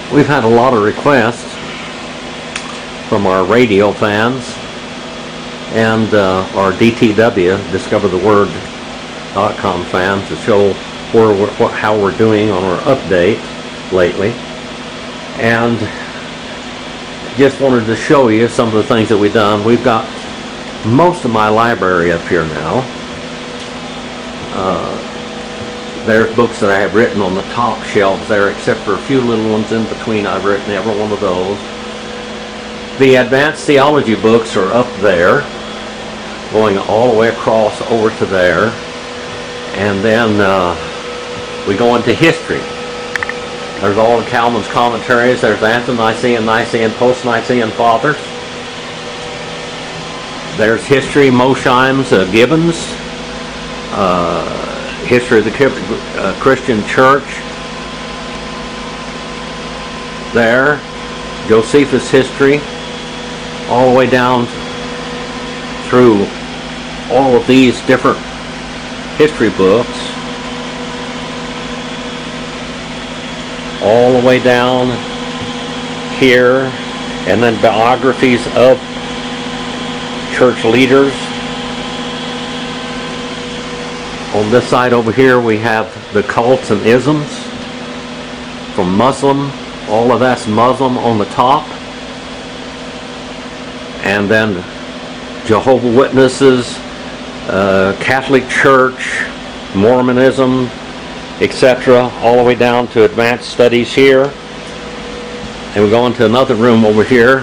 We've had a lot of requests from our radio fans and our DTW, DiscoverTheWord.com fans, to show how we're doing on our update lately. And just wanted to show you some of the things that we've done. We've got most of my library up here now. There's books that I have written on the top shelves there, except for a few little ones in between. I've written every one of those. The advanced theology books are up there, going all the way across over to there. And then we go into history. There's all of Calvin's commentaries. There's Ante-Nicene, Nicene, Post-Nicene Fathers. There's history, Mosheim's, Gibbons. History of the Christian Church. There. Josephus history. All the way down through all of these different history books. All the way down here. And then biographies of church leaders. On this side over here we have the cults and isms from Muslim. All of that's Muslim on the top. And then Jehovah's Witnesses, Catholic Church, Mormonism, etc. All the way down to advanced studies here. And we go into another room over here.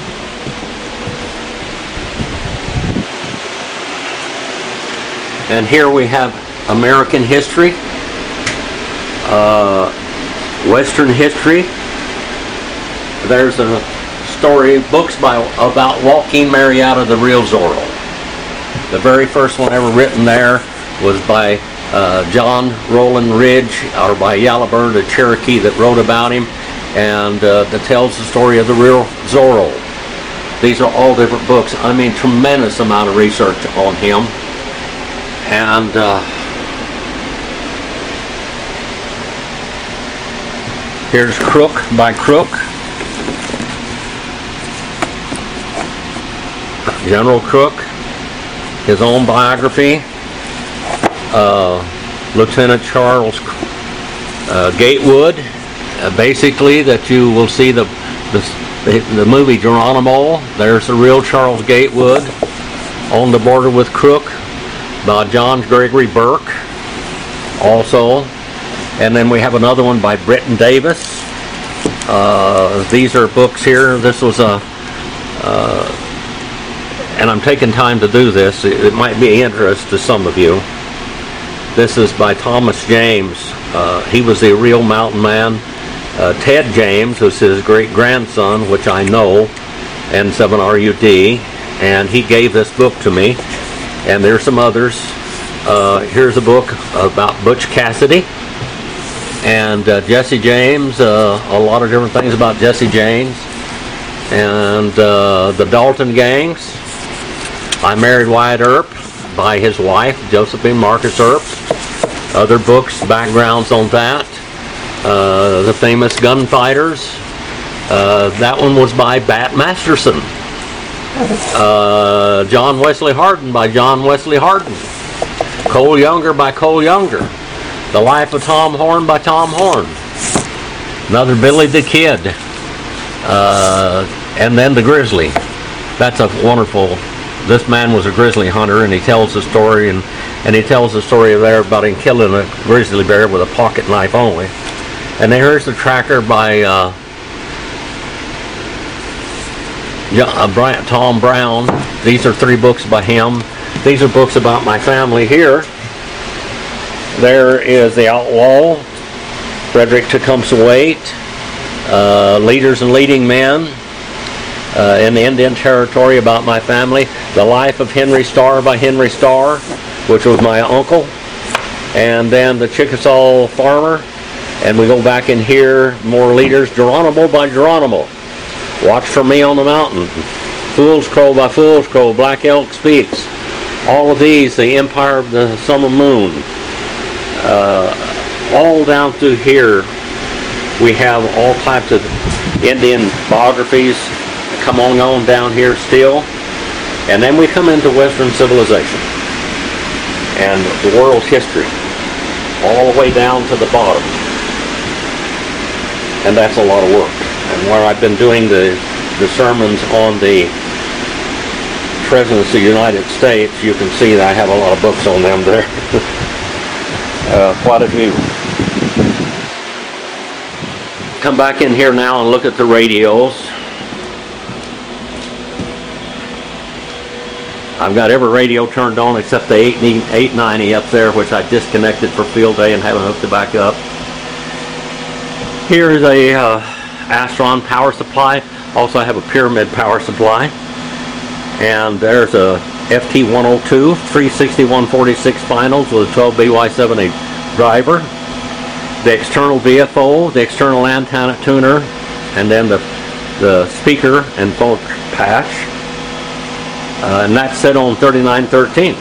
And here we have American history, Western history. There's a story, books about Joaquin Murrieta, the real Zorro. The very first one ever written there was by John Rowland Ridge, or by Yalabur, the Cherokee that wrote about him, and that tells the story of the real Zorro. These are all different books. I mean, tremendous amount of research on him. And here's Crook by Crook. General Crook, his own biography. Lieutenant Charles Gatewood. Basically, that you will see the movie Geronimo. There's the real Charles Gatewood. On the Border with Crook, by John Gregory Burke, also. And then we have another one by Britton Davis. These are books here. This was and I'm taking time to do this. It might be of interest to some of you. This is by Thomas James. He was the real mountain man. Ted James was his great-grandson, which I know, N7RUD, and he gave this book to me. And there's some others. Here's a book about Butch Cassidy and Jesse James. A lot of different things about Jesse James. And the Dalton Gangs. I Married Wyatt Earp by his wife, Josephine Marcus Earp. Other books, backgrounds on that. The Famous Gunfighters. That one was by Bat Masterson. John Wesley Hardin by John Wesley Hardin. Cole Younger by Cole Younger. The Life of Tom Horn by Tom Horn. Another Billy the Kid. And then the Grizzly. That's a wonderful. This man was a grizzly hunter, and he tells the story, and he tells the story there about him killing a grizzly bear with a pocket knife only. And then here's the Tracker by Tom Brown. These are 3 books by him. These are books about my family here. There is The Outlaw, Frederick Tecumseh Waite, Leaders and Leading Men in the Indian Territory about my family. The Life of Henry Starr by Henry Starr, which was my uncle. And then The Chickasaw Farmer. And we go back in here, more leaders. Geronimo by Geronimo. Watch for Me on the Mountain. Fool's Crow by Fool's Crow. Black Elk Speaks. All of these, The Empire of the Summer Moon. All down through here We have all types of Indian biographies come on down here still. And then we come into Western civilization and the world's history, all the way down to the bottom. And that's a lot of work. And where I've been doing the sermons on the Presidents of the United States, you can see that I have a lot of books on them there. Quite a few. Come back in here now and look at the radios. I've got every radio turned on except the 890 up there, which I disconnected for field day and haven't hooked it back up. Here is a Astron power supply. Also I have a Pyramid power supply. And there's a FT102 360-146 finals with a 12 BY78 driver. The external VFO, the external antenna tuner, and then the speaker and phone patch. And that's set on 3913.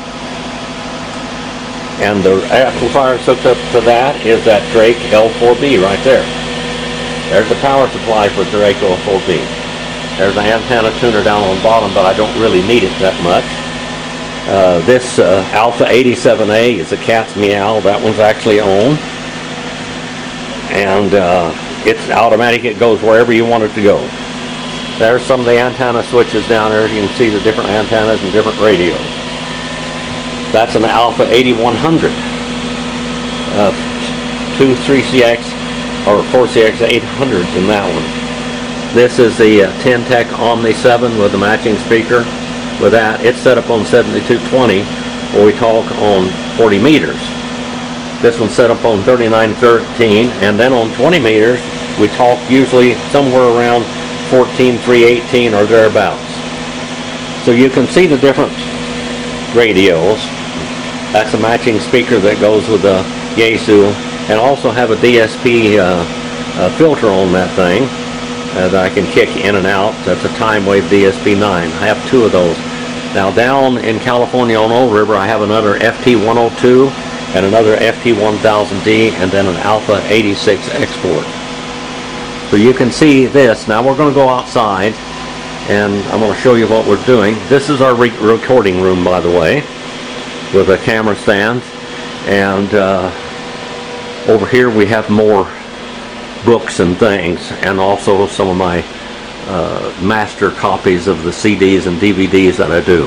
And the amplifier hooked up to that is that Drake L4B right there. There's the power supply for Drake L4B. There's an antenna tuner down on the bottom, but I don't really need it that much. This Alpha 87A is a cat's meow. That one's actually on. And it's automatic. It goes wherever you want it to go. There's some of the antenna switches down there. You can see the different antennas and different radios. That's an Alpha 8100. 2 3CX or 4CX 800s in that one. This is the Ten-Tec Omni 7 with the matching speaker. With that, it's set up on 7220, where we talk on 40 meters. This one's set up on 3913, and then on 20 meters, we talk usually somewhere around 14318 or thereabouts. So you can see the different radios. That's a matching speaker that goes with the Yaesu, and also have a DSP filter on that thing that I can kick in and out. That's a Timewave DSP 9. I have 2 of those. Now down in California on Old River, I have another FT102 and another FT1000D, and then an Alpha 86 export. So you can see this. Now we're going to go outside and I'm going to show you what we're doing. This is our recording room, by the way, with a camera stand. And over here we have more books and things, and also some of my master copies of the CDs and DVDs that I do.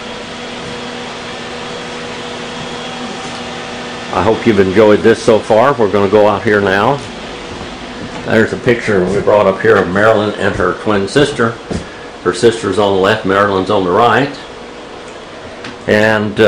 I hope you've enjoyed this so far. We're going to go out here now. There's a picture we brought up here of Marilyn and her twin sister. Her sister's on the left, Marilyn's on the right. And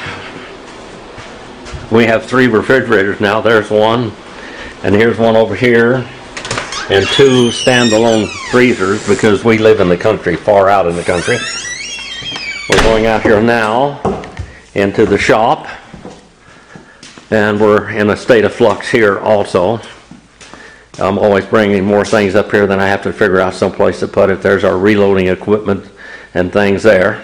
we have 3 refrigerators now. There's one, and here's one over here, and 2 standalone freezers because we live in the country, far out in the country. We're going out here now into the shop, and we're in a state of flux here also. I'm always bringing more things up here than I have to figure out someplace to put it. There's our reloading equipment and things there.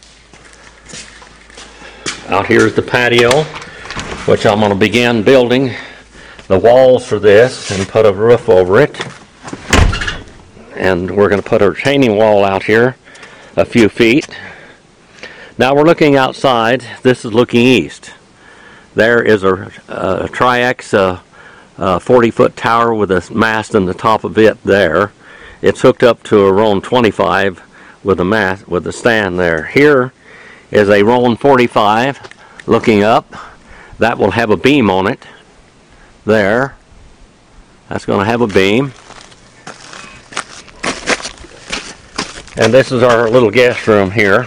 Out here is the patio, which I'm going to begin building the walls for this and put a roof over it. And we're going to put a retaining wall out here a few feet. Now we're looking outside. This is looking east. There is a Tri-X 40-foot tower with a mast on the top of it there. It's hooked up to a Roan 25 with a mast with a stand there. Here is a Roan 45 looking up. That will have a beam on it. There. That's going to have a beam. And this is our little guest room here.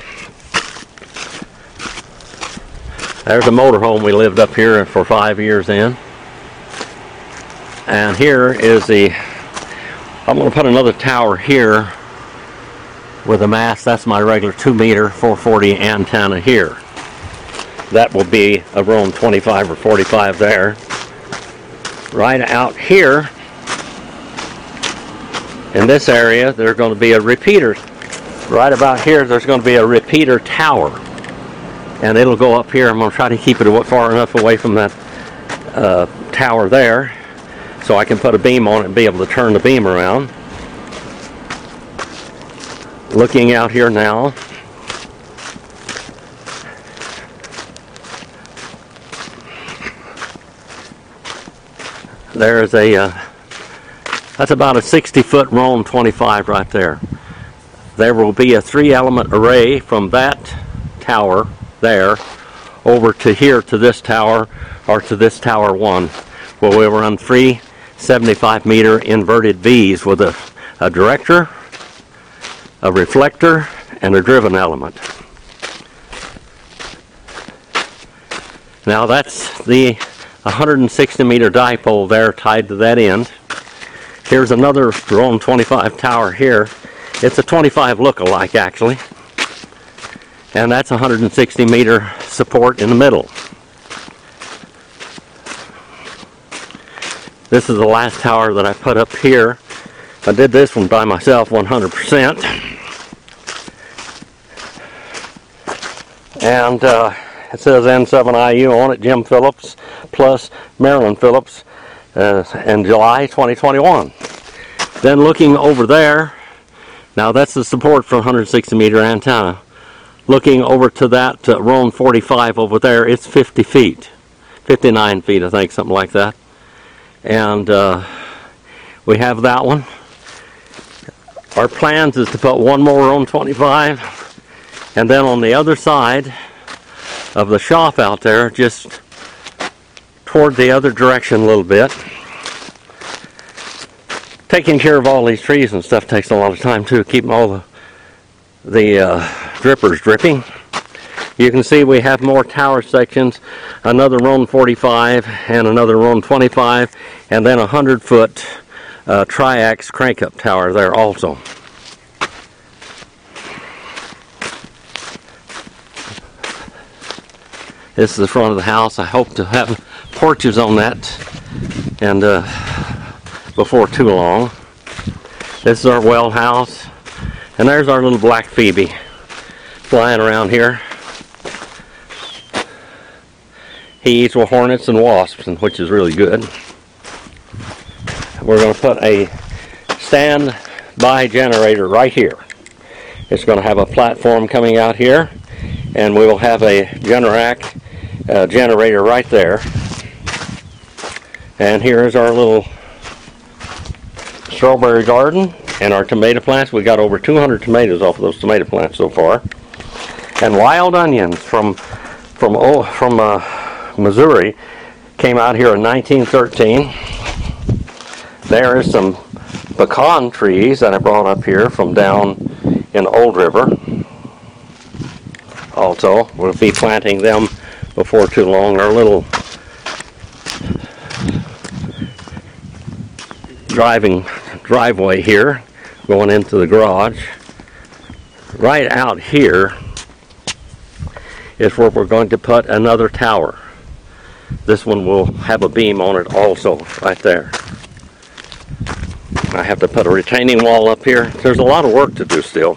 There's a motorhome we lived up here for 5 years in. And here is I'm going to put another tower here with a mast. That's my regular 2-meter 440 antenna here. That will be a Roan 25 or 45 there. Right out here in this area, there's going to be a repeater. Right about here, there's going to be a repeater tower. And it'll go up here. I'm going to try to keep it far enough away from that tower there. so I can put a beam on it and be able to turn the beam around. Looking out here now, there is a that's about a 60-foot Roan 25 right there. There will be a 3-element array from that tower there over to here to this tower, or to this tower 1, where we will run 3 75-meter inverted V's with a director, a reflector, and a driven element. Now that's the 160-meter dipole there tied to that end. Here's another Roan 25 tower here. It's a 25 look-alike actually. And that's 160-meter support in the middle. This is the last tower that I put up here. I did this one by myself 100%. And it says N7IU on it, Jim Phillips plus Marilyn Phillips in July 2021. Then looking over there, now that's the support for 160-meter antenna. Looking over to that Roan 45 over there, it's 50 feet. 59 feet, I think, something like that. And we have that one. Our plans is to put one more Roan 25, and then on the other side of the shop out there, just toward the other direction a little bit. Taking care of all these trees and stuff takes a lot of time too, keeping all the drippers dripping. You can see we have more tower sections, another Roan 45 and another Roan 25, and then a 100-foot triax crank-up tower there also. This is the front of the house. I hope to have porches on that and before too long. This is our well house, and there's our little black Phoebe flying around here. He eats with hornets and wasps, which is really good. We're going to put a standby generator right here. It's going to have a platform coming out here, and we will have a Generac generator right there. And here's our little strawberry garden and our tomato plants. We got over 200 tomatoes off of those tomato plants so far. And wild onions from Missouri came out here in 1913. There is some pecan trees that I brought up here from down in Old River. Also, we'll be planting them before too long. Our little driveway here going into the garage. Right out here is where we're going to put another tower. This one will have a beam on it also, right there. I have to put a retaining wall up here. There's a lot of work to do still.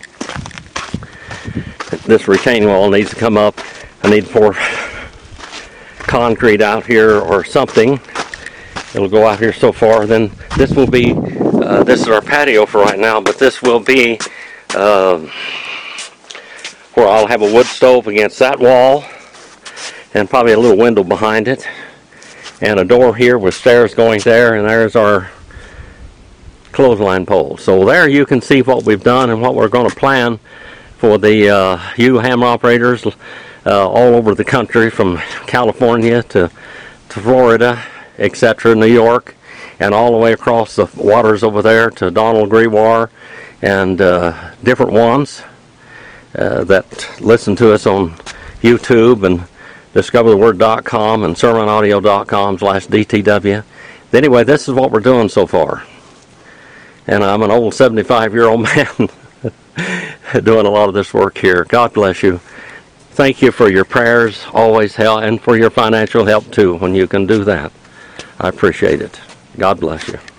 This retaining wall needs to come up. I need to pour concrete out here or something. It'll go out here so far. Then this will be, this is our patio for right now, but this will be where I'll have a wood stove against that wall and probably a little window behind it and a door here with stairs going there, and there's our clothesline pole. So there you can see what we've done and what we're going to plan for the you hammer operators all over the country, from California to Florida, etc., New York, and all the way across the waters over there to Donald Grewar and different ones that listen to us on YouTube and discovertheword.com and sermonaudio.com/DTW. Anyway, this is what we're doing so far. And I'm an old 75-year-old man doing a lot of this work here. God bless you. Thank you for your prayers, always help, and for your financial help too when you can do that. I appreciate it. God bless you.